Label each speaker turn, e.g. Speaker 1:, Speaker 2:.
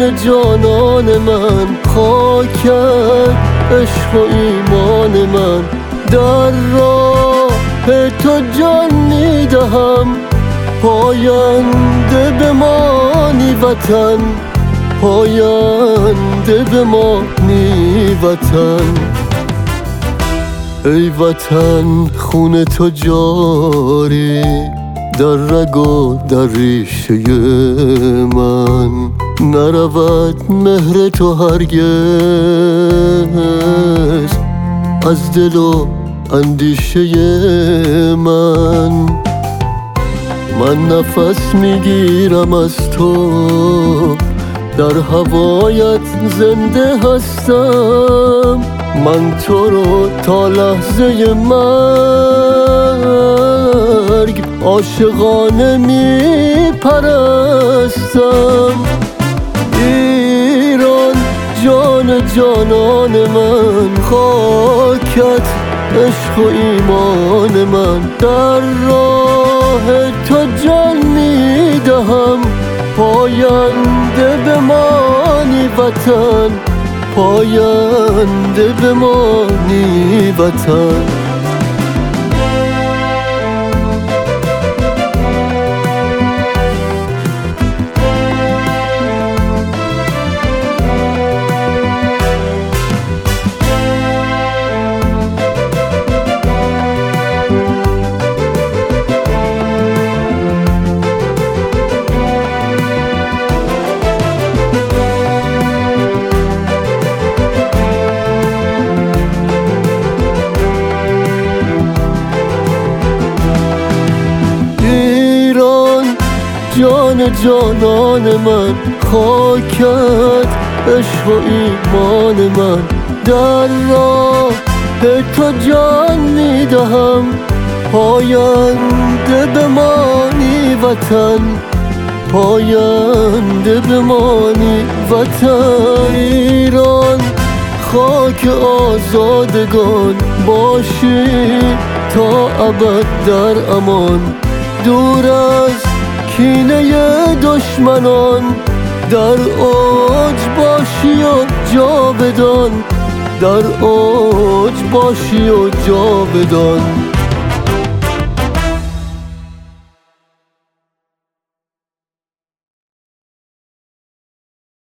Speaker 1: جانان من، خاکت عشق و ایمان من. در راه تو جان میدهم، پاینده بمانی وطن، پاینده بمانی وطن. ای وطن خون تو جاری در رگ و در ریشه من، نرود مهر تو هرگز از دل و اندیشه من. من نفس میگیرم از تو، در هوایت زنده هستم. من تو رو تا لحظه مرگ عاشقانه میپرستم. ایران جان جانان من، خاکت عشق و ایمان من. در راه تو جان میدهم، پاینده بمانی وطن، پاینده بمانی وطن. جان جانان من، خاکت عشق و ایمان من. در راه تو جان میدهم، پاینده بمانی وطن، پاینده بمانی وطن. ایران خاک آزادگان باشی تا ابد در امان، دور از کینه دشمنان. در اوج باشی و جاودان، در اوج باشی و جاودان.